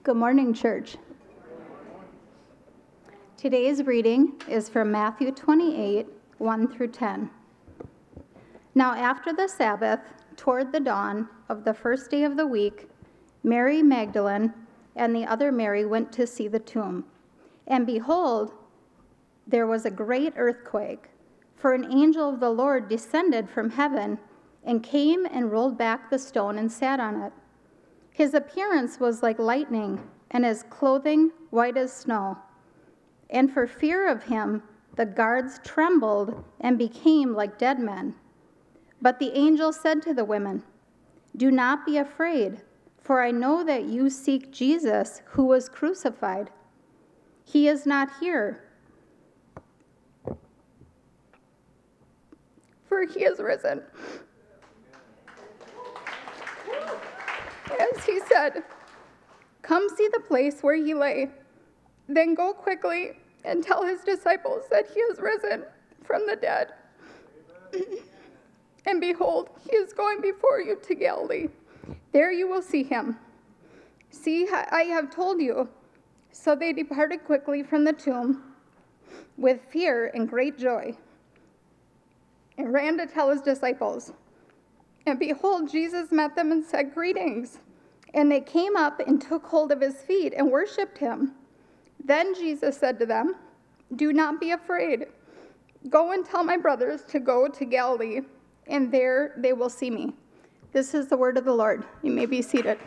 Good morning, church. Today's reading is from Matthew 28, 1 through 10. Now after the Sabbath, toward the dawn of the first day of the week, Mary Magdalene and the other Mary went to see the tomb. And behold, there was a great earthquake, for an angel of the Lord descended from heaven and came and rolled back the stone and sat on it. His appearance was like lightning, and his clothing white as snow. And for fear of him, the guards trembled and became like dead men. But the angel said to the women, "Do not be afraid, for I know that you seek Jesus who was crucified. He is not here, for he is risen, as he said. Come see the place where he lay. Then go quickly and tell his disciples that he is risen from the dead. And behold, he is going before you to Galilee. There you will see him. See, I have told you." So they departed quickly from the tomb with fear and great joy, and ran to tell his disciples. And behold, Jesus met them and said, "Greetings." And they came up and took hold of his feet and worshipped him. Then Jesus said to them, "Do not be afraid. Go and tell my brothers to go to Galilee, and there they will see me." This is the word of the Lord. You may be seated.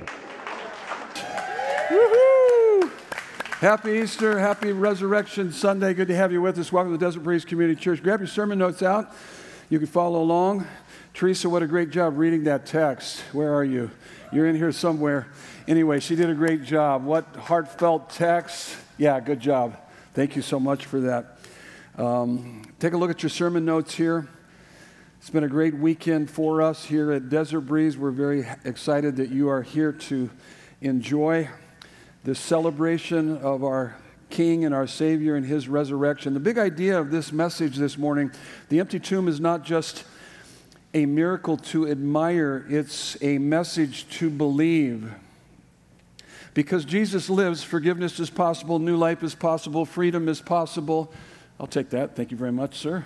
Woohoo! Happy Easter, happy Resurrection Sunday. Good to have you with us. Welcome to the Desert Breeze Community Church. Grab your sermon notes out. You can follow along. Teresa, what a great job reading that text. Where are you? You're in here somewhere. Anyway, she did a great job. What heartfelt text. Yeah, good job. Thank you so much for that. Take a look at your sermon notes here. It's been a great weekend for us here at Desert Breeze. We're very excited that you are here to enjoy this celebration of our King and our Savior and his resurrection. The big idea of this message this morning, the empty tomb is not just a miracle to admire, it's a message to believe. Because Jesus lives, forgiveness is possible, new life is possible, freedom is possible. I'll take that. Thank you very much, sir.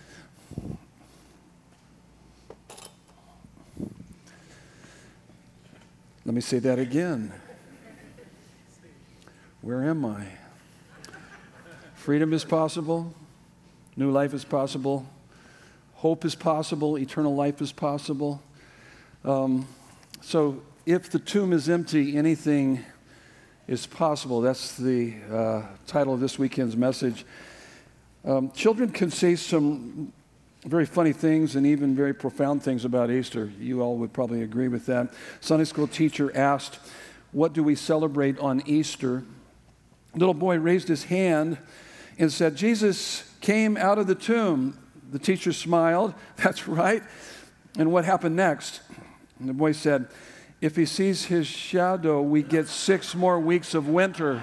Let me say that again. Where am I? Freedom is possible, new life is possible, hope is possible, eternal life is possible. So if the tomb is empty, anything is possible. That's the title of this weekend's message. Children can say some very funny things and even very profound things about Easter. You all would probably agree with that. Sunday school teacher asked, "What do we celebrate on Easter?" A little boy raised his hand and said, "Jesus came out of the tomb." The teacher smiled. "That's right." And what happened next? And the boy said, "If he sees his shadow, we get 6 more weeks of winter."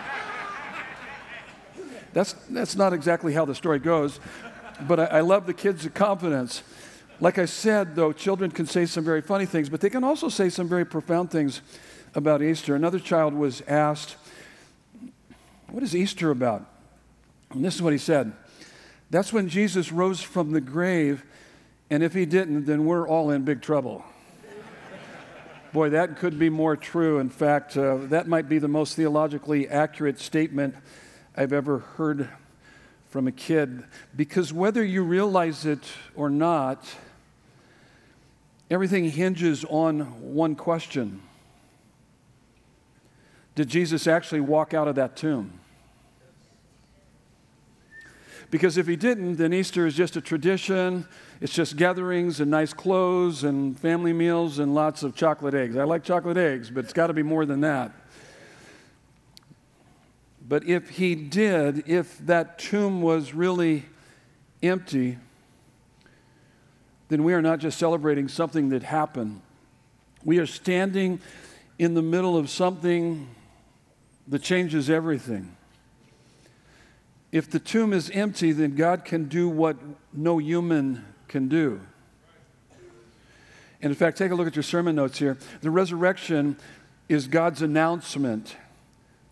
That's not exactly how the story goes, but I love the kids' confidence. Like I said, though, children can say some very funny things, but they can also say some very profound things about Easter. Another child was asked, "What is Easter about?" And this is what he said: "That's when Jesus rose from the grave, and if he didn't, then we're all in big trouble." Boy, that could be more true. In fact, that might be the most theologically accurate statement I've ever heard from a kid, because whether you realize it or not, everything hinges on one question. Did Jesus actually walk out of that tomb? Because if he didn't, then Easter is just a tradition. It's just gatherings and nice clothes and family meals and lots of chocolate eggs. I like chocolate eggs, but it's got to be more than that. But if he did, if that tomb was really empty, then we are not just celebrating something that happened. We are standing in the middle of something that changes everything. If the tomb is empty, then God can do what no human can do. And in fact, take a look at your sermon notes here. The resurrection is God's announcement.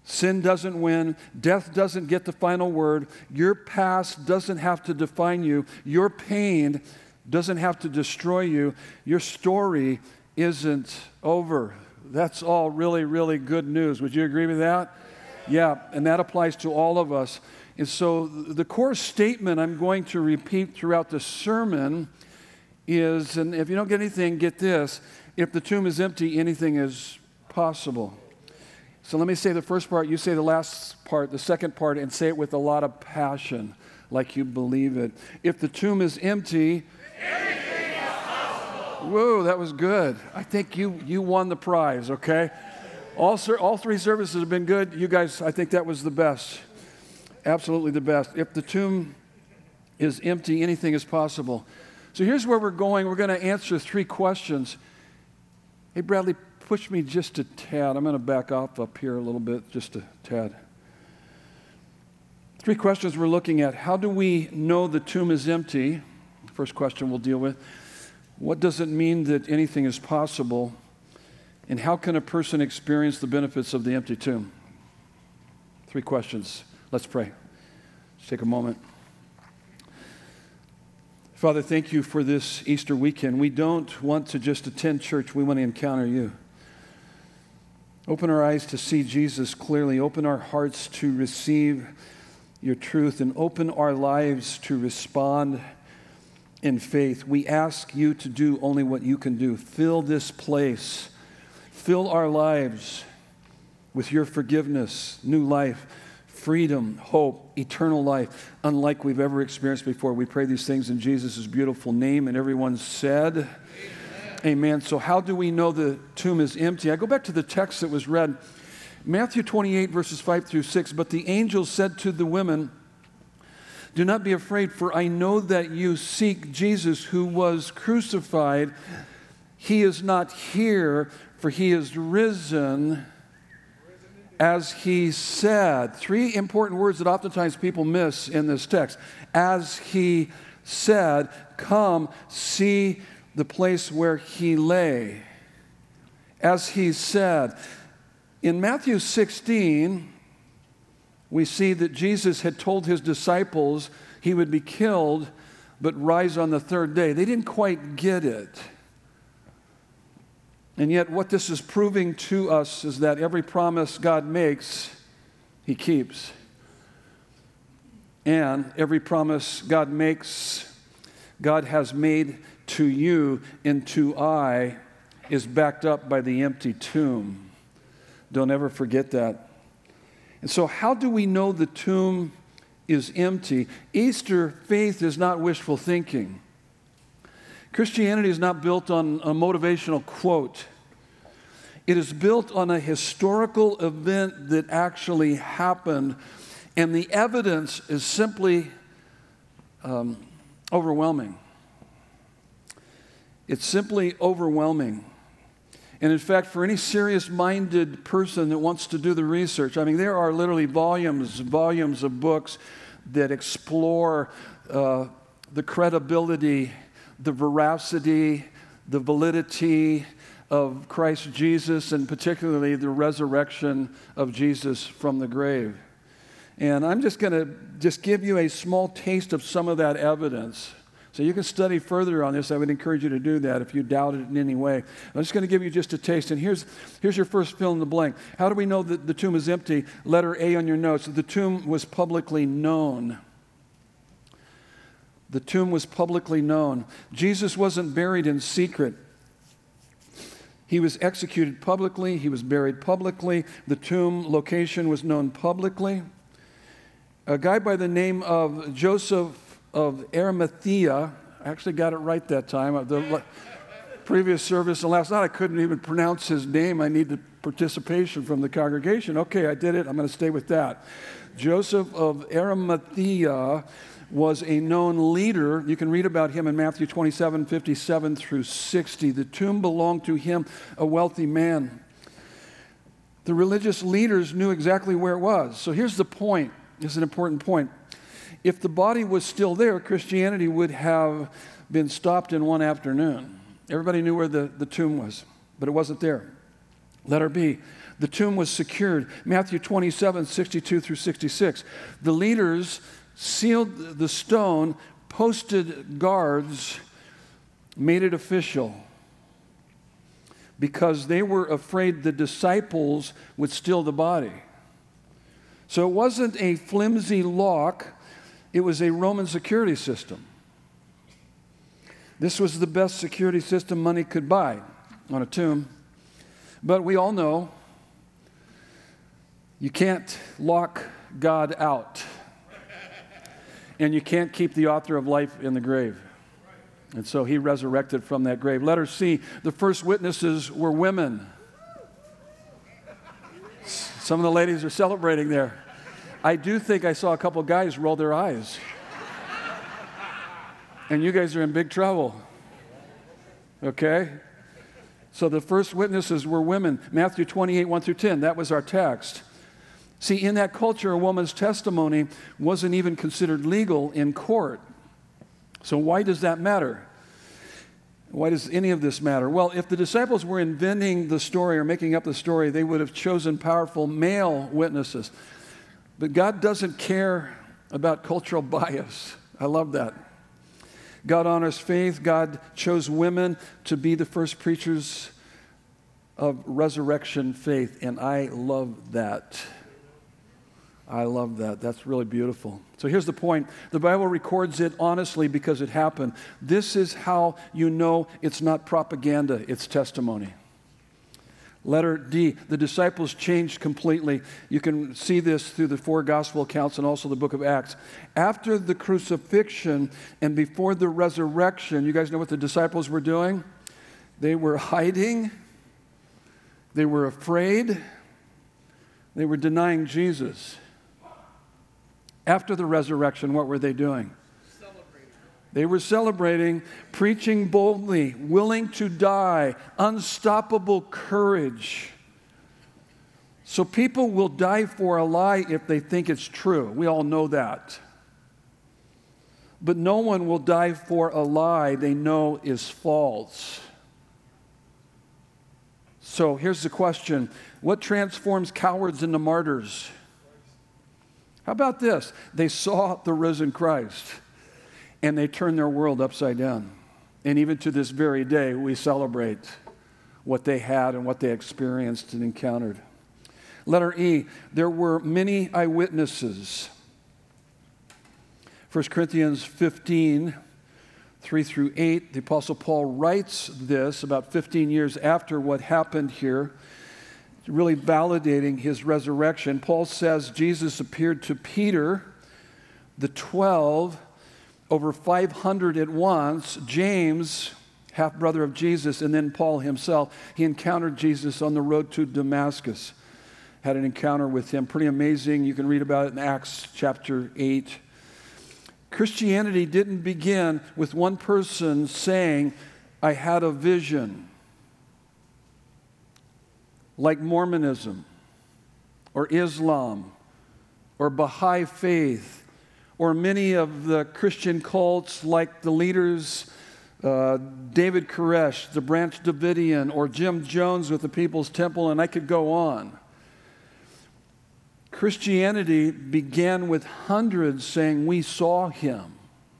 Sin doesn't win. Death doesn't get the final word. Your past doesn't have to define you. Your pain doesn't have to destroy you. Your story isn't over. That's all really, really good news. Would you agree with that? Yeah, and that applies to all of us. And so the core statement I'm going to repeat throughout the sermon is, and if you don't get anything, get this: if the tomb is empty, anything is possible. So let me say the first part, you say the last part, the second part, and say it with a lot of passion, like you believe it. If the tomb is empty, anything is possible. Whoa, that was good. I think you won the prize, okay? All three services have been good. You guys, I think that was the best. Absolutely the best. If the tomb is empty, anything is possible. So here's where we're going. We're going to answer 3 questions. Hey, Bradley, push me just a tad. I'm going to back off up here a little bit, just a tad. 3 questions we're looking at. How do we know the tomb is empty? First question we'll deal with. What does it mean that anything is possible? And how can a person experience the benefits of the empty tomb? 3 questions. Let's pray. Let's take a moment. Father, thank you for this Easter weekend. We don't want to just attend church. We want to encounter you. Open our eyes to see Jesus clearly. Open our hearts to receive your truth, and open our lives to respond in faith. We ask you to do only what you can do. Fill this place. Fill our lives with your forgiveness, new life, freedom, hope, eternal life, unlike we've ever experienced before. We pray these things in Jesus' beautiful name, and everyone said, Amen. So how do we know the tomb is empty? I go back to the text that was read, Matthew 28, verses 5 through 6. But the angel said to the women, do not be afraid, for I know that you seek Jesus who was crucified. He is not here, for he is risen, as he said. 3 important words that oftentimes people miss in this text. As he said, come see the place where he lay. As he said. In Matthew 16, we see that Jesus had told his disciples he would be killed but rise on the 3rd day. They didn't quite get it. And yet what this is proving to us is that every promise God makes, he keeps. And every promise God makes, God has made to you and to I, is backed up by the empty tomb. Don't ever forget that. And so how do we know the tomb is empty? Easter faith is not wishful thinking. Christianity is not built on a motivational quote. It is built on a historical event that actually happened, and the evidence is simply overwhelming. It's simply overwhelming. And in fact, for any serious-minded person that wants to do the research, I mean, there are literally volumes of books that explore the credibility, the veracity, the validity of Christ Jesus, and particularly the resurrection of Jesus from the grave. And I'm just going to give you a small taste of some of that evidence. So you can study further on this. I would encourage you to do that if you doubt it in any way. I'm just going to give you just a taste. And here's your first fill in the blank. How do we know that the tomb is empty? Letter A on your notes. The tomb was publicly known. The tomb was publicly known. Jesus wasn't buried in secret. He was executed publicly. He was buried publicly. The tomb location was known publicly. A guy by the name of Joseph of Arimathea, I actually got it right that time. The previous service and last night I couldn't even pronounce his name. I needed participation from the congregation. Okay, I did it. I'm going to stay with that. Joseph of Arimathea was a known leader. You can read about him in Matthew 27, 57 through 60. The tomb belonged to him, a wealthy man. The religious leaders knew exactly where it was. So here's the point. This is an important point. If the body was still there, Christianity would have been stopped in one afternoon. Everybody knew where the tomb was, but it wasn't there. Letter B, the tomb was secured. Matthew 27, 62 through 66. The leaders sealed the stone, posted guards, made it official because they were afraid the disciples would steal the body. So it wasn't a flimsy lock, it was a Roman security system. This was the best security system money could buy on a tomb. But we all know you can't lock God out. And you can't keep the author of life in the grave. And so he resurrected from that grave. Letter C, the first witnesses were women. Some of the ladies are celebrating there. I do think I saw a couple guys roll their eyes. And you guys are in big trouble. Okay? So the first witnesses were women. Matthew 28, 1 through 10, that was our text. See, in that culture, a woman's testimony wasn't even considered legal in court. So why does that matter? Why does any of this matter? Well, if the disciples were inventing the story or making up the story, they would have chosen powerful male witnesses. But God doesn't care about cultural bias. I love that. God honors faith. God chose women to be the first preachers of resurrection faith, and I love that. I love that. That's really beautiful. So here's the point. The Bible records it honestly because it happened. This is how you know it's not propaganda, it's testimony. Letter D, the disciples changed completely. You can see this through the 4 gospel accounts and also the book of Acts. After the crucifixion and before the resurrection, you guys know what the disciples were doing? They were hiding. They were afraid. They were denying Jesus. After the resurrection, what were they doing? They were celebrating, preaching boldly, willing to die, unstoppable courage. So people will die for a lie if they think it's true. We all know that. But no one will die for a lie they know is false. So here's the question. What transforms cowards into martyrs? How about this? They saw the risen Christ. And they turned their world upside down. And even to this very day, we celebrate what they had and what they experienced and encountered. Letter E, there were many eyewitnesses. 1 Corinthians 15, 3 through 8, the Apostle Paul writes this about 15 years after what happened here, really validating his resurrection. Paul says Jesus appeared to Peter, the 12, over 500 at once, James, half-brother of Jesus, and then Paul himself. He encountered Jesus on the road to Damascus, had an encounter with him. Pretty amazing. You can read about it in Acts chapter 8. Christianity didn't begin with one person saying, I had a vision, like Mormonism or Islam or Baha'i faith, or many of the Christian cults like the leaders, David Koresh, the Branch Davidian, or Jim Jones with the People's Temple, and I could go on. Christianity began with hundreds saying, we saw him.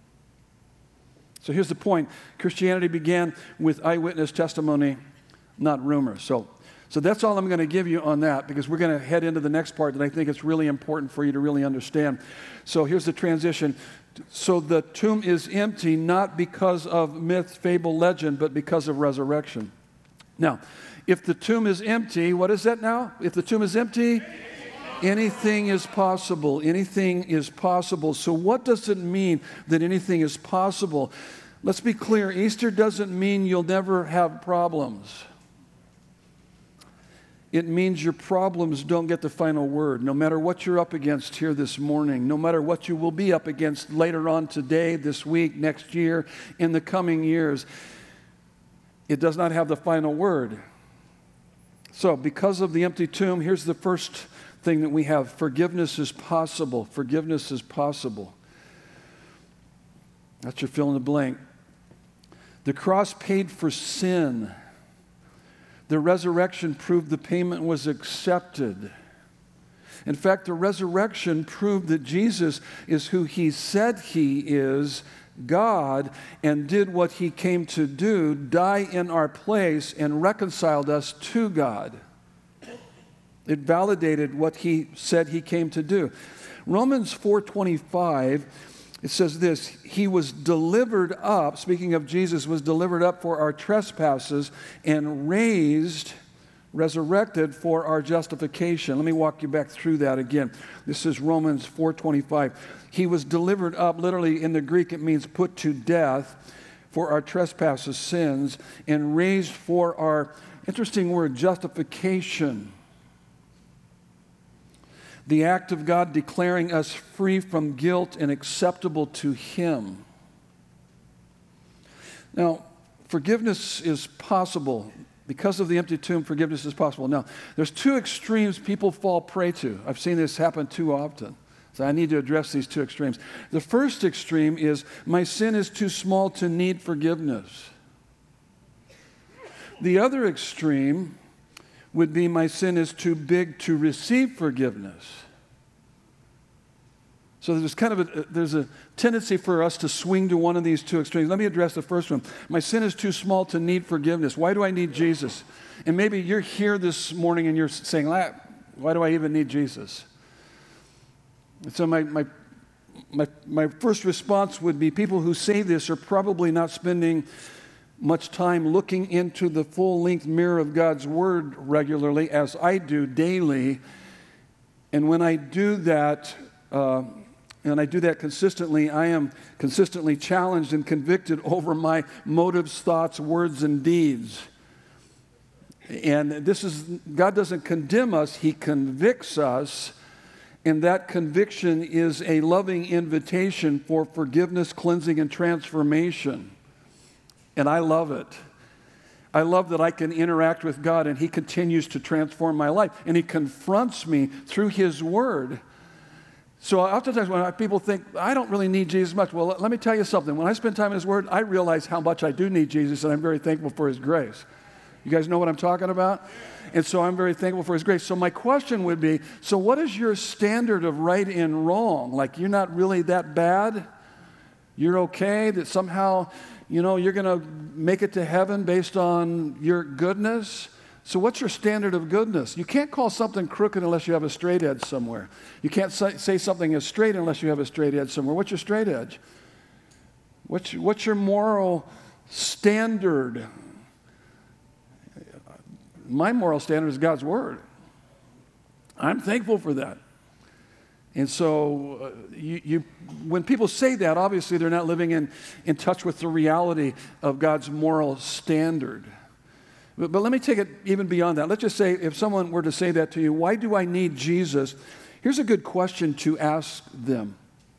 So here's the point. Christianity began with eyewitness testimony, not rumors. So that's all I'm going to give you on that, because we're going to head into the next part that I think it's really important for you to really understand. So here's the transition. So the tomb is empty, not because of myth, fable, legend, but because of resurrection. Now, if the tomb is empty, what is that now? If the tomb is empty, anything is possible. Anything is possible. So what does it mean that anything is possible? Let's be clear. Easter doesn't mean you'll never have problems. It means your problems don't get the final word. No matter what you're up against here this morning, no matter what you will be up against later on today, this week, next year, in the coming years, it does not have the final word. So because of the empty tomb, here's the first thing that we have. Forgiveness is possible. Forgiveness is possible. That's your fill in the blank. The cross paid for sin. The resurrection proved the payment was accepted. In fact, the resurrection proved that Jesus is who he said he is, God, and did what he came to do, die in our place, and reconciled us to God. It validated what he said he came to do. Romans 4:25, it says this, he was delivered up, speaking of Jesus, was delivered up for our trespasses and resurrected for our justification. Let me walk you back through that again. This is Romans 4:25. He was delivered up, literally in the Greek it means put to death for our trespasses, sins, and raised for our, interesting word, justification. The act of God declaring us free from guilt and acceptable to him. Now, forgiveness is possible. Because of the empty tomb, forgiveness is possible. Now, there's two extremes people fall prey to. I've seen this happen too often. So I need to address these two extremes. The first extreme is, my sin is too small to need forgiveness. The other extreme would be, my sin is too big to receive forgiveness. So there's kind of there's a tendency for us to swing to one of these two extremes. Let me address the first one. My sin is too small to need forgiveness. Why do I need Jesus? And maybe you're here this morning and you're saying, why do I even need Jesus? And so my first response would be, people who say this are probably not spending much time looking into the full-length mirror of God's Word regularly, as I do daily. And when I do that, and I do that consistently, I am consistently challenged and convicted over my motives, thoughts, words, and deeds. And God doesn't condemn us, he convicts us. And that conviction is a loving invitation for forgiveness, cleansing, and transformation. And I love it. I love that I can interact with God and he continues to transform my life. And he confronts me through his word. So oftentimes when people think, I don't really need Jesus much, well, let me tell you something. When I spend time in his word, I realize how much I do need Jesus, and I'm very thankful for his grace. You guys know what I'm talking about? And so I'm very thankful for his grace. So my question would be, so what is your standard of right and wrong? Like, you're not really that bad? You're okay? That somehow, you're going to make it to heaven based on your goodness? So what's your standard of goodness? You can't call something crooked unless you have a straight edge somewhere. You can't say something is straight unless you have a straight edge somewhere. What's your straight edge? What's your moral standard? My moral standard is God's Word. I'm thankful for that. And so when people say that, obviously they're not living in touch with the reality of God's moral standard. But let me take it even beyond that. Let's just say if someone were to say that to you, why do I need Jesus? Here's a good question to ask them.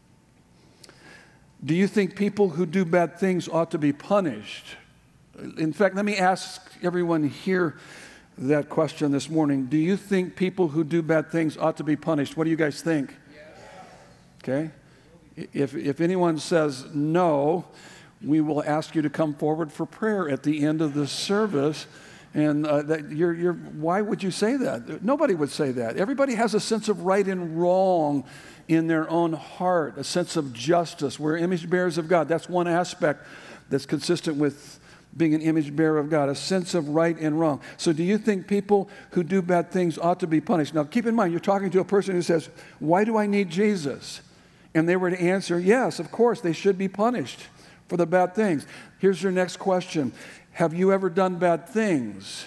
Do you think people who do bad things ought to be punished? In fact, let me ask everyone here that question this morning. Do you think people who do bad things ought to be punished? What do you guys think? Okay? If anyone says no, we will ask you to come forward for prayer at the end of the service. And why would you say that? Nobody would say that. Everybody has a sense of right and wrong in their own heart, a sense of justice. We're image bearers of God. That's one aspect that's consistent with being an image bearer of God, a sense of right and wrong. So do you think people who do bad things ought to be punished? Now, keep in mind, you're talking to a person who says, why do I need Jesus? And they were to answer, yes, of course, they should be punished for the bad things. Here's your next question. Have you ever done bad things?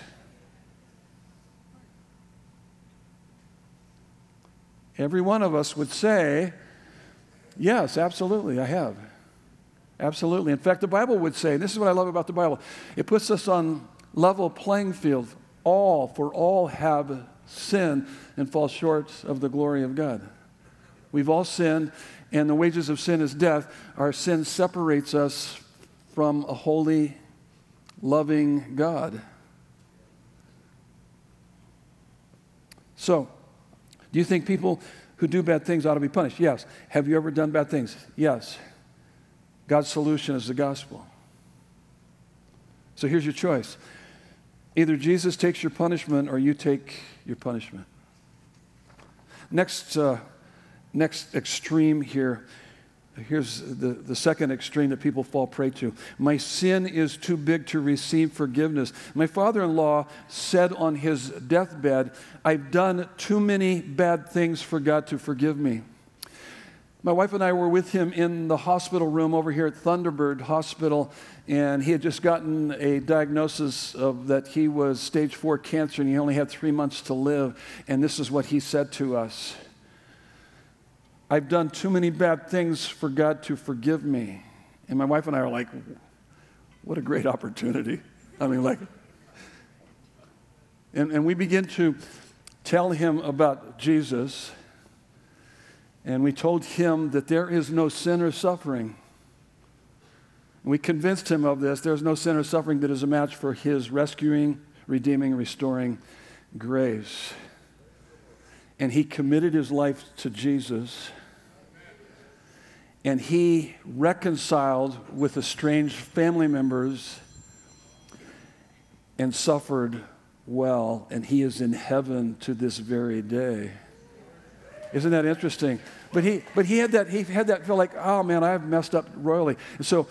Every one of us would say, yes, absolutely, I have. Absolutely. In fact, the Bible would say, and this is what I love about the Bible, it puts us on level playing field. For all have sinned and fall short of the glory of God. We've all sinned, and the wages of sin is death. Our sin separates us from a holy, loving God. So, do you think people who do bad things ought to be punished? Yes. Have you ever done bad things? Yes. God's solution is the gospel. So here's your choice. Either Jesus takes your punishment or you take your punishment. Next extreme here. Here's the second extreme that people fall prey to. My sin is too big to receive forgiveness. My father-in-law said on his deathbed, I've done too many bad things for God to forgive me. My wife and I were with him in the hospital room over here at Thunderbird Hospital, and he had just gotten a diagnosis of that he was stage 4 cancer, and he only had 3 months to live. And this is what he said to us. I've done too many bad things for God to forgive me. And my wife and I are like, what a great opportunity. I mean, like, and we begin to tell him about Jesus. And we told him that there is no sin or suffering. We convinced him of this. There's no sin or suffering that is a match for his rescuing, redeeming, restoring grace. And he committed his life to Jesus. And he reconciled with estranged family members and suffered well. And he is in heaven to this very day. Isn't that interesting? But he had that feel like, oh man, I've messed up royally. And so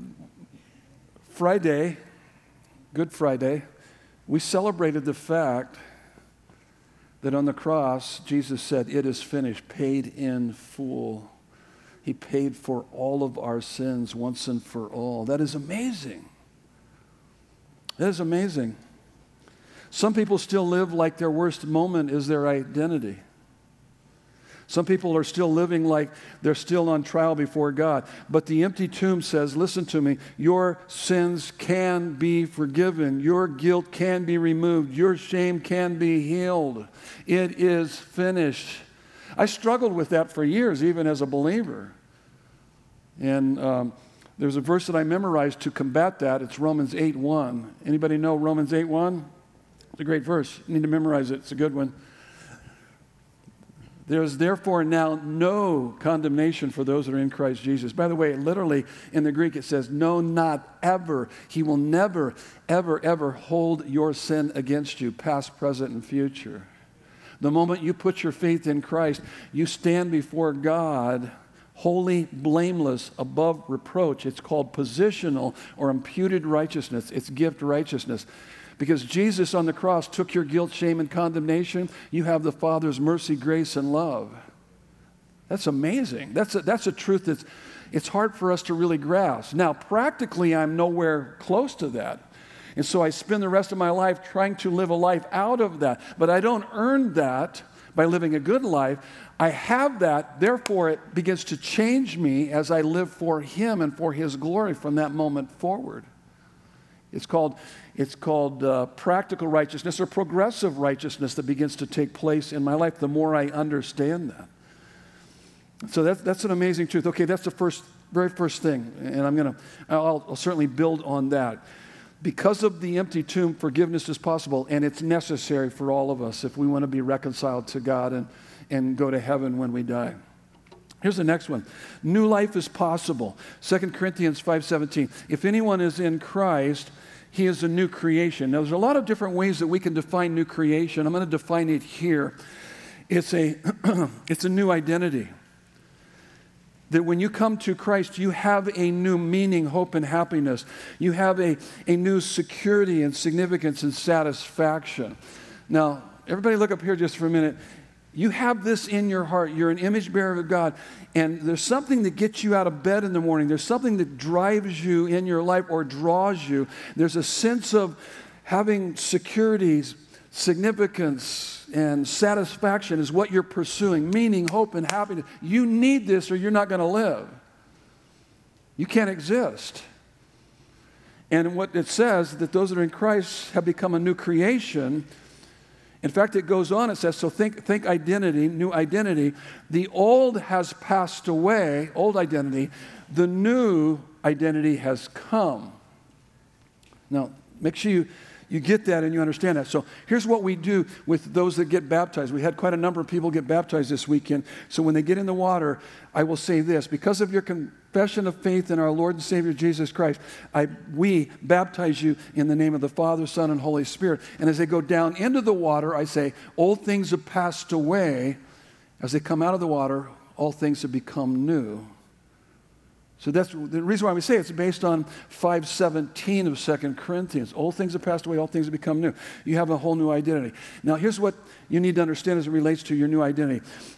Friday, Good Friday, we celebrated the fact that on the cross, Jesus said, it is finished, paid in full. He paid for all of our sins once and for all. That is amazing. That is amazing. Some people still live like their worst moment is their identity. Some people are still living like they're still on trial before God. But the empty tomb says, listen to me, your sins can be forgiven. Your guilt can be removed. Your shame can be healed. It is finished. I struggled with that for years, even as a believer. And there's a verse that I memorized to combat that. It's Romans 8:1. Anybody know Romans 8:1? It's a great verse. You need to memorize it. It's a good one. There is therefore now no condemnation for those that are in Christ Jesus. By the way, literally in the Greek it says, no, not ever. He will never, ever, ever hold your sin against you, past, present, and future. The moment you put your faith in Christ, you stand before God holy, blameless, above reproach. It's called positional or imputed righteousness. It's gift righteousness. Because Jesus on the cross took your guilt, shame, and condemnation, you have the Father's mercy, grace, and love. That's amazing. That's a truth it's hard for us to really grasp. Now, practically, I'm nowhere close to that. And so I spend the rest of my life trying to live a life out of that. But I don't earn that by living a good life. I have that, therefore it begins to change me as I live for Him and for His glory from that moment forward. It's called practical righteousness or progressive righteousness that begins to take place in my life the more I understand that. So that's an amazing truth. Okay, that's the very first thing, and I'll certainly build on that. Because of the empty tomb, forgiveness is possible, and it's necessary for all of us if we want to be reconciled to God and go to heaven when we die. Here's the next one. New life is possible. 2 Corinthians 5:17. If anyone is in Christ, he is a new creation. Now, there's a lot of different ways that we can define new creation. I'm going to define it here. It's a new identity. That when you come to Christ, you have a new meaning, hope, and happiness. You have a new security and significance and satisfaction. Now, everybody look up here just for a minute. You have this in your heart. You're an image bearer of God. And there's something that gets you out of bed in the morning. There's something that drives you in your life or draws you. There's a sense of having security, significance, and satisfaction is what you're pursuing. Meaning, hope, and happiness. You need this or you're not going to live. You can't exist. And what it says, that those that are in Christ have become a new creation. In fact, it goes on, it says, so think identity, new identity. The old has passed away, old identity. The new identity has come. Now, make sure you You get that and you understand that. So here's what we do with those that get baptized. We had quite a number of people get baptized this weekend. So when they get in the water, I will say this: because of your confession of faith in our Lord and Savior Jesus Christ, we baptize you in the name of the Father, Son, and Holy Spirit. And as they go down into the water, I say, old things have passed away. As they come out of the water, all things have become new. So that's the reason why we say it's based on 5:17 of 2 Corinthians. Old things have passed away, all things have become new. You have a whole new identity. Now, here's what you need to understand as it relates to your new identity.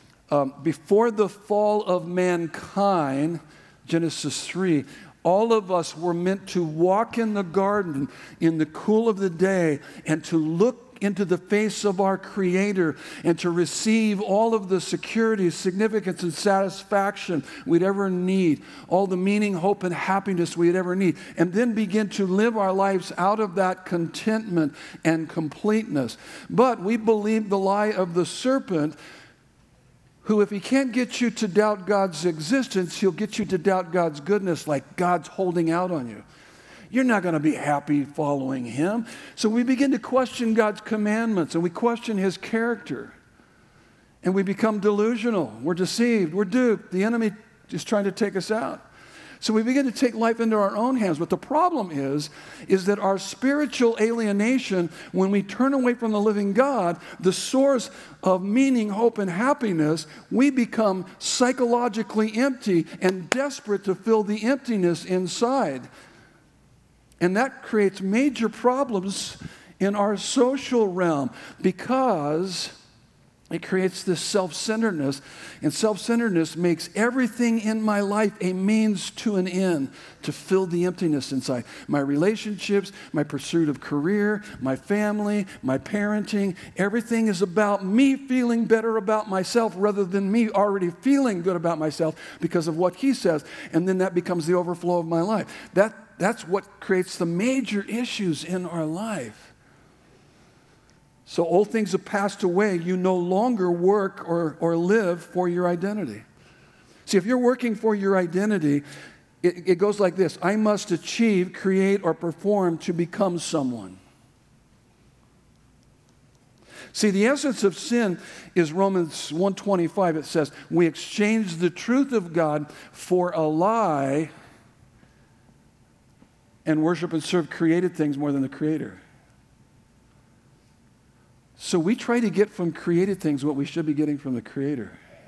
Before the fall of mankind, Genesis 3, all of us were meant to walk in the garden in the cool of the day and to look into the face of our Creator and to receive all of the security, significance, and satisfaction we'd ever need, all the meaning, hope, and happiness we'd ever need, and then begin to live our lives out of that contentment and completeness. But we believe the lie of the serpent, who, if he can't get you to doubt God's existence, he'll get you to doubt God's goodness, like God's holding out on you. You're not going to be happy following him. So we begin to question God's commandments, and we question his character. And we become delusional. We're deceived. We're duped. The enemy is trying to take us out. So we begin to take life into our own hands. But the problem is that our spiritual alienation, when we turn away from the living God, the source of meaning, hope, and happiness, we become psychologically empty and desperate to fill the emptiness inside. And that creates major problems in our social realm because it creates this self-centeredness. And self-centeredness makes everything in my life a means to an end to fill the emptiness inside. My relationships, my pursuit of career, my family, my parenting, everything is about me feeling better about myself rather than me already feeling good about myself because of what he says. And then that becomes the overflow of my life. That's what creates the major issues in our life. So old things have passed away. You no longer work or live for your identity. See, if you're working for your identity, it goes like this: I must achieve, create, or perform to become someone. See, the essence of sin is Romans 1:25. It says, we exchange the truth of God for a lie and worship and serve created things more than the Creator. So we try to get from created things what we should be getting from the Creator.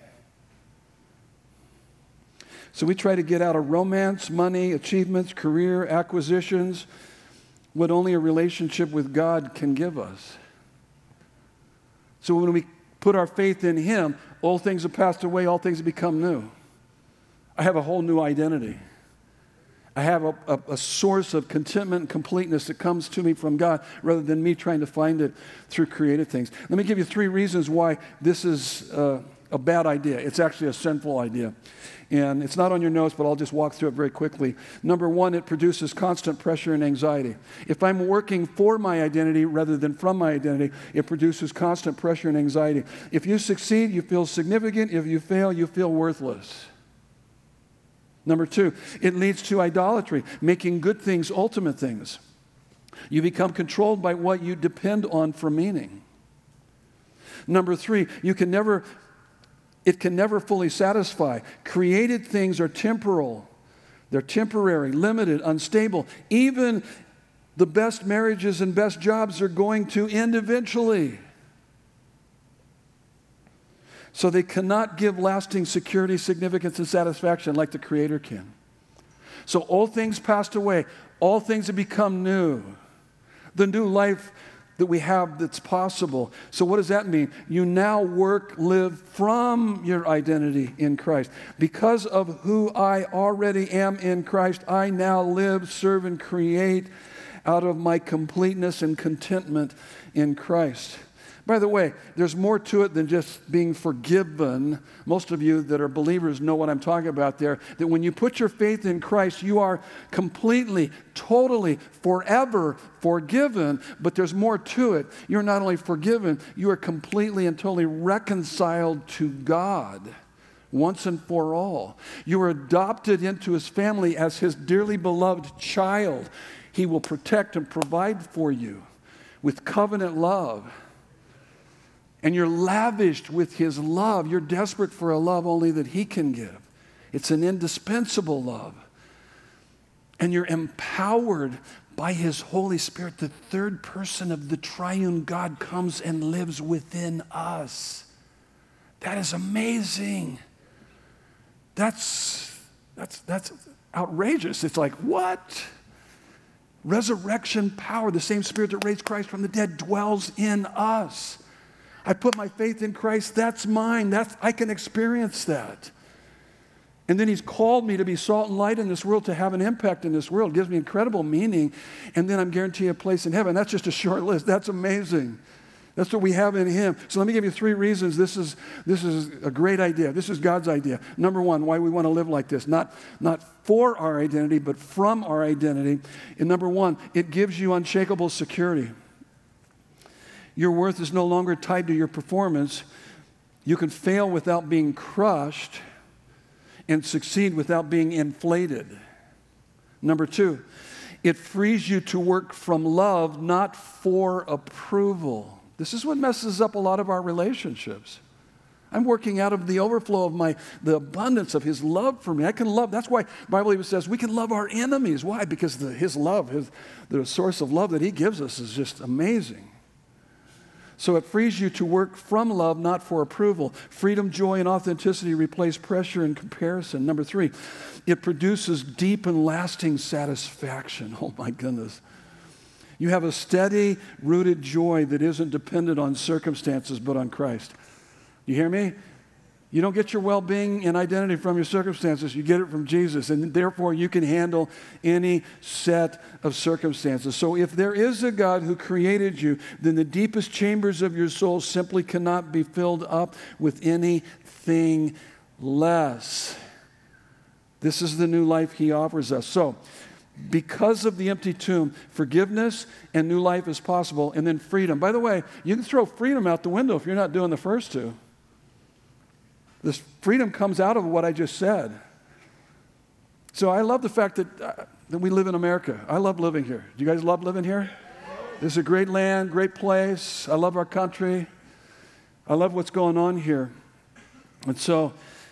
So we try to get out of romance, money, achievements, career, acquisitions, what only a relationship with God can give us. So when we put our faith in him, old things have passed away, all things have become new. I have a whole new identity. I have a source of contentment and completeness that comes to me from God rather than me trying to find it through created things. Let me give you 3 reasons why this is a bad idea. It's actually a sinful idea. And it's not on your notes, but I'll just walk through it very quickly. Number 1, it produces constant pressure and anxiety. If I'm working for my identity rather than from my identity, it produces constant pressure and anxiety. If you succeed, you feel significant. If you fail, you feel worthless. Number 2, it leads to idolatry, making good things ultimate things. You become controlled by what you depend on for meaning. Number 3, it can never fully satisfy. Created things are temporal. They're temporary, limited, unstable. Even the best marriages and best jobs are going to end eventually. So they cannot give lasting security, significance, and satisfaction like the Creator can. So old things passed away. All things have become new. The new life that we have that's possible. So what does that mean? You now work, live from your identity in Christ. Because of who I already am in Christ, I now live, serve, and create out of my completeness and contentment in Christ. By the way, there's more to it than just being forgiven. Most of you that are believers know what I'm talking about there. That when you put your faith in Christ, you are completely, totally, forever forgiven. But there's more to it. You're not only forgiven, you are completely and totally reconciled to God once and for all. You are adopted into his family as his dearly beloved child. He will protect and provide for you. with covenant love. And you're lavished with his love. You're desperate for a love only that he can give. It's an indispensable love. And you're empowered by his Holy Spirit. The third person of the triune God comes and lives within us. That is amazing. That's outrageous. It's like, what? Resurrection power, the same Spirit that raised Christ from the dead dwells in us. I put my faith in Christ. That's mine. I can experience that. And then he's called me to be salt and light in this world, to have an impact in this world. It gives me incredible meaning. And then I'm guaranteed a place in heaven. That's just a short list. That's amazing. That's what we have in him. So let me give you 3 reasons this is a great idea. This is God's idea. Number 1, why we want to live like this. Not for our identity, but from our identity. And number 1, it gives you unshakable security. Your worth is no longer tied to your performance. You can fail without being crushed and succeed without being inflated. Number 2, it frees you to work from love, not for approval. This is what messes up a lot of our relationships. I'm working out of the overflow of the abundance of his love for me. I can love. That's why the Bible even says we can love our enemies. Why? Because his love, the source of love that he gives us is just amazing. So it frees you to work from love, not for approval. Freedom, joy, and authenticity replace pressure and comparison. Number 3, it produces deep and lasting satisfaction. Oh my goodness. You have a steady, rooted joy that isn't dependent on circumstances, but on Christ. You hear me? You don't get your well-being and identity from your circumstances. You get it from Jesus, and therefore you can handle any set of circumstances. So if there is a God who created you, then the deepest chambers of your soul simply cannot be filled up with anything less. This is the new life he offers us. So, because of the empty tomb, forgiveness and new life is possible, and then freedom. By the way, you can throw freedom out the window if you're not doing the first 2. This freedom comes out of what I just said. So I love the fact that we live in America. I love living here. Do you guys love living here? This is a great land, great place. I love our country. I love what's going on here. And so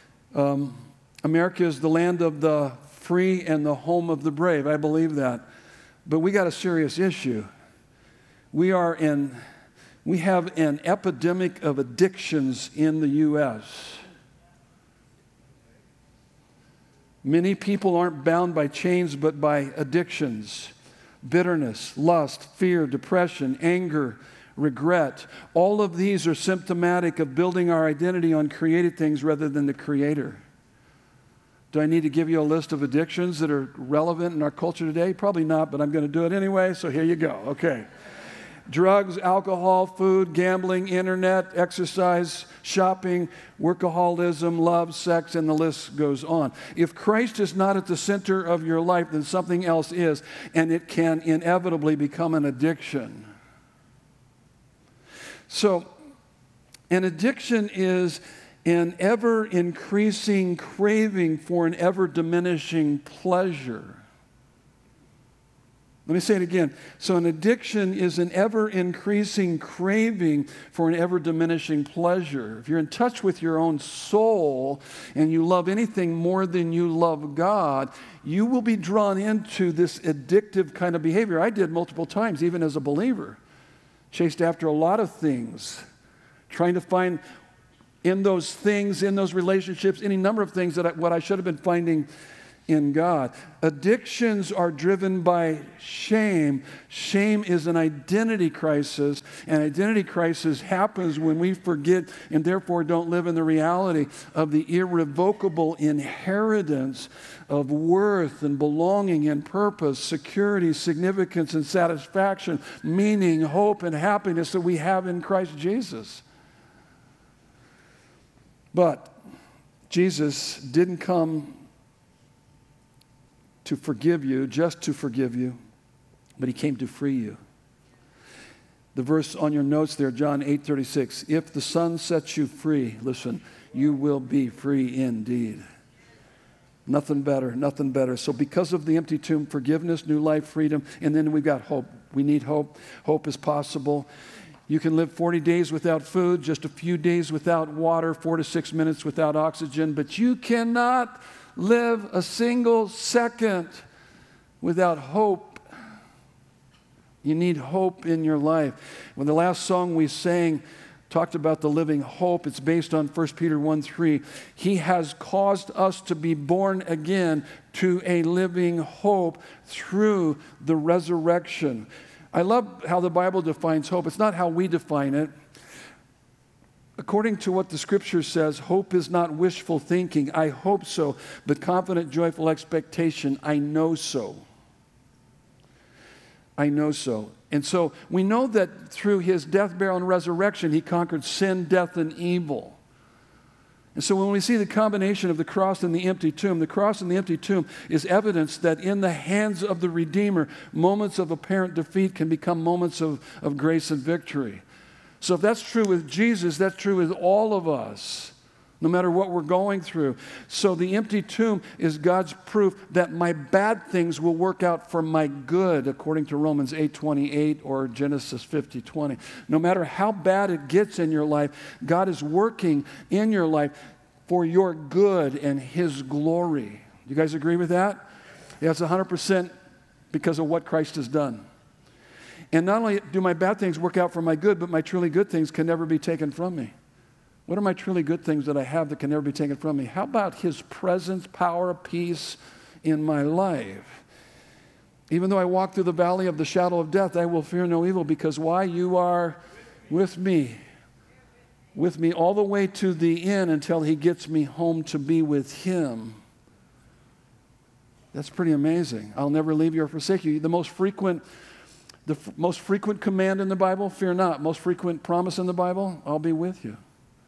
America is the land of the free and the home of the brave. I believe that. But we got a serious issue. We have an epidemic of addictions in the U.S. Many people aren't bound by chains, but by addictions. Bitterness, lust, fear, depression, anger, regret. All of these are symptomatic of building our identity on created things rather than the Creator. Do I need to give you a list of addictions that are relevant in our culture today? Probably not, but I'm going to do it anyway, so here you go. Okay. Drugs, alcohol, food, gambling, internet, exercise, shopping, workaholism, love, sex, and the list goes on. If Christ is not at the center of your life, then something else is, and it can inevitably become an addiction. So, an addiction is an ever-increasing craving for an ever-diminishing pleasure. Let me say it again. So an addiction is an ever-increasing craving for an ever-diminishing pleasure. If you're in touch with your own soul and you love anything more than you love God, you will be drawn into this addictive kind of behavior. I did multiple times, even as a believer. Chased after a lot of things, trying to find in those things, in those relationships, any number of things what I should have been finding in God. Addictions are driven by shame. Shame is an identity crisis. An identity crisis happens when we forget and therefore don't live in the reality of the irrevocable inheritance of worth and belonging and purpose, security, significance and satisfaction, meaning, hope and happiness that we have in Christ Jesus. But Jesus didn't come to forgive you, just to forgive you, but he came to free you. The verse on your notes there, John 8:36, if the Son sets you free, listen, you will be free indeed. Nothing better, nothing better. So because of the empty tomb, forgiveness, new life, freedom, and then we've got hope. We need hope. Hope is possible. You can live 40 days without food, just a few days without water, 4 to 6 minutes without oxygen, but you cannot live a single second without hope. You need hope in your life. When the last song we sang talked about the living hope, it's based on 1 Peter 1:3. He has caused us to be born again to a living hope through the resurrection. I love how the Bible defines hope. It's not how we define it. According to what the Scripture says, hope is not wishful thinking. I hope so, but confident, joyful expectation. I know so. I know so. And so we know that through his death, burial, and resurrection, he conquered sin, death, and evil. And so when we see the combination of the cross and the empty tomb, the cross and the empty tomb is evidence that in the hands of the Redeemer, moments of apparent defeat can become moments of grace and victory. So if that's true with Jesus, that's true with all of us, no matter what we're going through. So the empty tomb is God's proof that my bad things will work out for my good, according to Romans 8:28 or Genesis 50:20. No matter how bad it gets in your life, God is working in your life for your good and his glory. You guys agree with that? Yeah, it's 100% because of what Christ has done. And not only do my bad things work out for my good, but my truly good things can never be taken from me. What are my truly good things that I have that can never be taken from me? How about his presence, power, peace in my life? Even though I walk through the valley of the shadow of death, I will fear no evil, because why? You are with me. With me all the way to the end until he gets me home to be with him. That's pretty amazing. I'll never leave you or forsake you. The most frequent command in the Bible, fear not. Most frequent promise in the Bible, I'll be with you.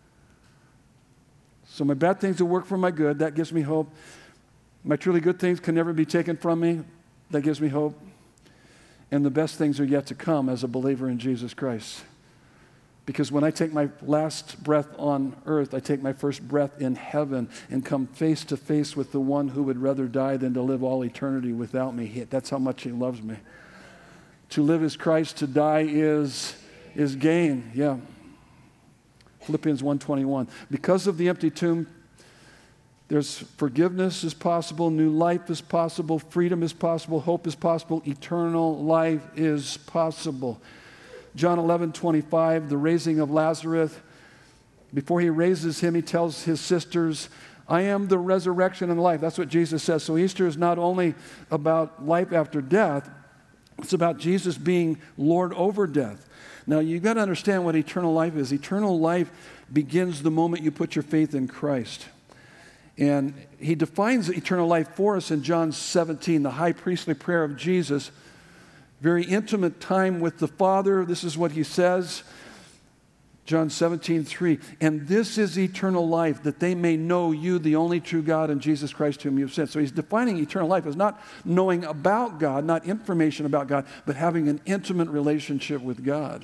So my bad things will work for my good. That gives me hope. My truly good things can never be taken from me. That gives me hope. And the best things are yet to come as a believer in Jesus Christ. Because when I take my last breath on earth, I take my first breath in heaven and come face to face with the one who would rather die than to live all eternity without me. That's how much he loves me. To live is Christ, to die is gain. Yeah. Philippians 1:21. Because of the empty tomb, there's forgiveness is possible, new life is possible, freedom is possible, hope is possible, eternal life is possible. John 11:25, the raising of Lazarus. Before he raises him, he tells his sisters, I am the resurrection and life. That's what Jesus says. So Easter is not only about life after death, it's about Jesus being Lord over death. Now, you've got to understand what eternal life is. Eternal life begins the moment you put your faith in Christ. And he defines eternal life for us in John 17, the high priestly prayer of Jesus. Very intimate time with the Father. This is what he says. John 17:3. And this is eternal life, that they may know you, the only true God, and Jesus Christ whom you have sent. So he's defining eternal life as not knowing about God, not information about God, but having an intimate relationship with God.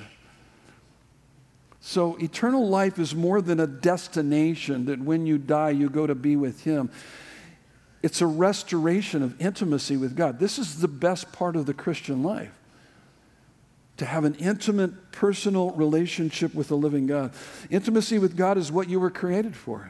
So eternal life is more than a destination that when you die, you go to be with him. It's a restoration of intimacy with God. This is the best part of the Christian life. To have an intimate, personal relationship with the living God. Intimacy with God is what you were created for.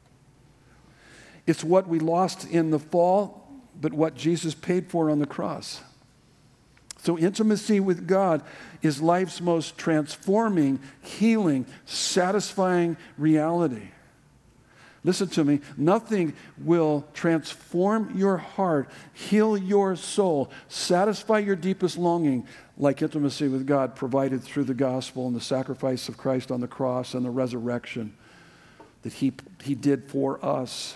It's what we lost in the fall, but what Jesus paid for on the cross. So intimacy with God is life's most transforming, healing, satisfying reality. Listen to me. Nothing will transform your heart, heal your soul, satisfy your deepest longing like intimacy with God provided through the gospel and the sacrifice of Christ on the cross and the resurrection that he did for us.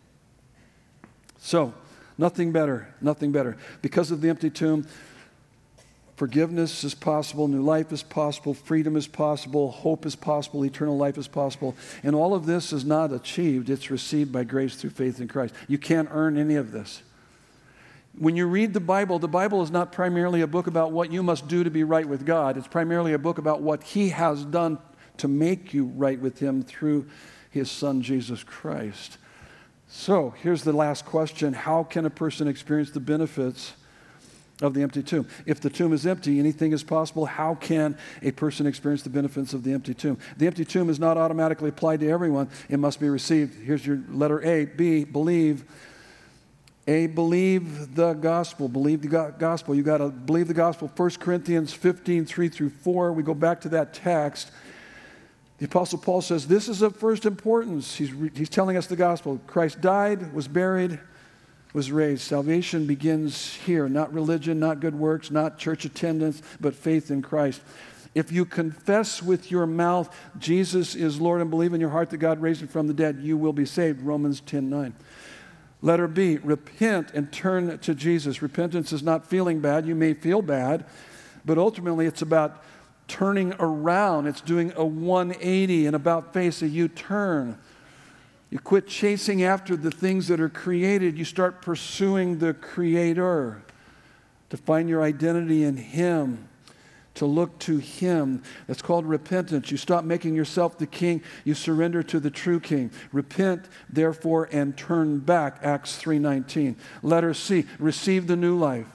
So, nothing better, nothing better. Because of the empty tomb, forgiveness is possible, new life is possible, freedom is possible, hope is possible, eternal life is possible. And all of this is not achieved, it's received by grace through faith in Christ. You can't earn any of this. When you read the Bible is not primarily a book about what you must do to be right with God. It's primarily a book about what he has done to make you right with him through his son, Jesus Christ. So here's the last question. How can a person experience the benefits of the empty tomb? If the tomb is empty, anything is possible. How can a person experience the benefits of the empty tomb? The empty tomb is not automatically applied to everyone. It must be received. Here's your letter A. B, believe. A, believe the gospel. Believe the gospel. You got to believe the gospel. 1 Corinthians 15, 3 through 4. We go back to that text. The Apostle Paul says, this is of first importance. He's telling us the gospel. Christ died, was buried, was raised. Salvation begins here. Not religion, not good works, not church attendance, but faith in Christ. If you confess with your mouth Jesus is Lord and believe in your heart that God raised him from the dead, you will be saved. Romans 10:9. Letter B, repent and turn to Jesus. Repentance is not feeling bad. You may feel bad, but ultimately it's about turning around. It's doing a 180 and about face, a U-turn. You quit chasing after the things that are created. You start pursuing the Creator to find your identity in Him, to look to Him. That's called repentance. You stop making yourself the king. You surrender to the true King. Repent, therefore, and turn back. Acts 3:19. Letter C, receive the new life.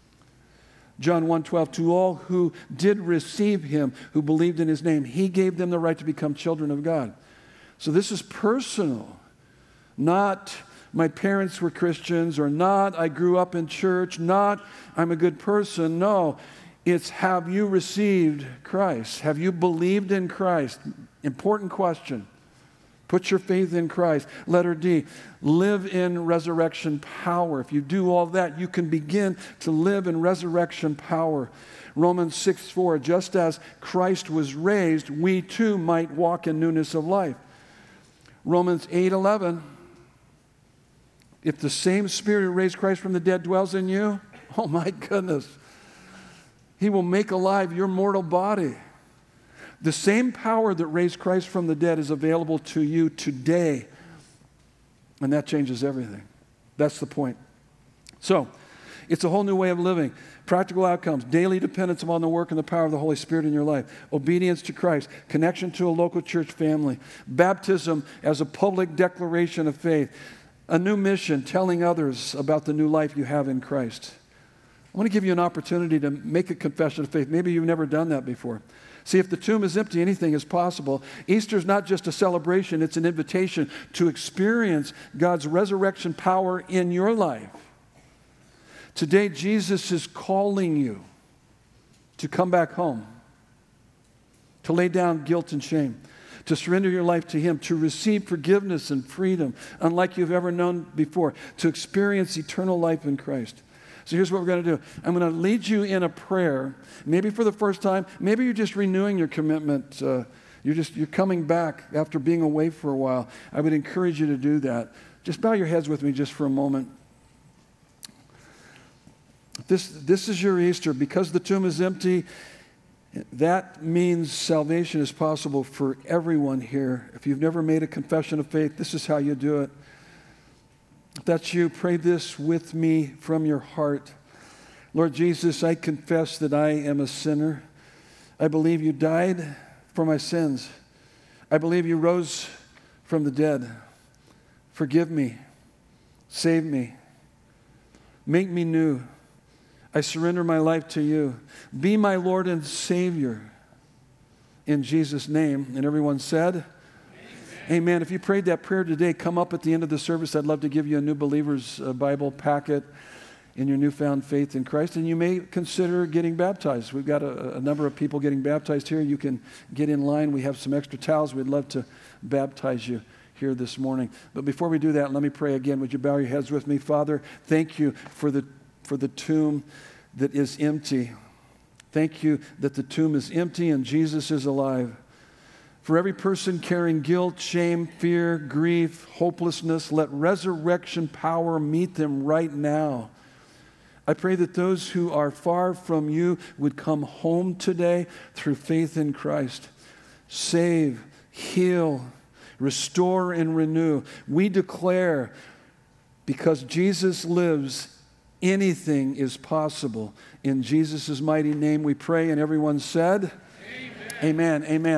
John 1:12, to all who did receive Him, who believed in His name, He gave them the right to become children of God. So this is personal. Not my parents were Christians, or not I grew up in church, not I'm a good person. No, it's have you received Christ? Have you believed in Christ? Important question. Put your faith in Christ. Letter D, live in resurrection power. If you do all that, you can begin to live in resurrection power. Romans 6:4, just as Christ was raised, we too might walk in newness of life. Romans 8:11, if the same Spirit who raised Christ from the dead dwells in you, oh my goodness, He will make alive your mortal body. The same power that raised Christ from the dead is available to you today. And that changes everything. That's the point. So, it's a whole new way of living. Practical outcomes, daily dependence upon the work and the power of the Holy Spirit in your life, obedience to Christ, connection to a local church family, baptism as a public declaration of faith, a new mission, telling others about the new life you have in Christ. I want to give you an opportunity to make a confession of faith. Maybe you've never done that before. See, if the tomb is empty, anything is possible. Easter is not just a celebration, it's an invitation to experience God's resurrection power in your life. Today, Jesus is calling you to come back home, to lay down guilt and shame, to surrender your life to Him, to receive forgiveness and freedom unlike you've ever known before, to experience eternal life in Christ. So here's what we're going to do. I'm going to lead you in a prayer, maybe for the first time. Maybe you're just renewing your commitment. You're coming back after being away for a while. I would encourage you to do that. Just bow your heads with me just for a moment. This is your Easter. Because the tomb is empty, that means salvation is possible for everyone here. If you've never made a confession of faith, this is how you do it. If that's you, pray this with me from your heart. Lord Jesus, I confess that I am a sinner. I believe you died for my sins. I believe you rose from the dead. Forgive me. Save me. Make me new. I surrender my life to you. Be my Lord and Savior. In Jesus' name. And everyone said, Amen. If you prayed that prayer today, come up at the end of the service. I'd love to give you a New Believer's Bible packet in your newfound faith in Christ. And you may consider getting baptized. We've got a number of people getting baptized here. You can get in line. We have some extra towels. We'd love to baptize you here this morning. But before we do that, let me pray again. Would you bow your heads with me? Father, thank you for the tomb that is empty. Thank you that the tomb is empty and Jesus is alive. For every person carrying guilt, shame, fear, grief, hopelessness, let resurrection power meet them right now. I pray that those who are far from you would come home today through faith in Christ. Save, heal, restore, and renew. We declare, because Jesus lives, anything is possible. In Jesus' mighty name we pray, and everyone said, Amen. Amen. Amen.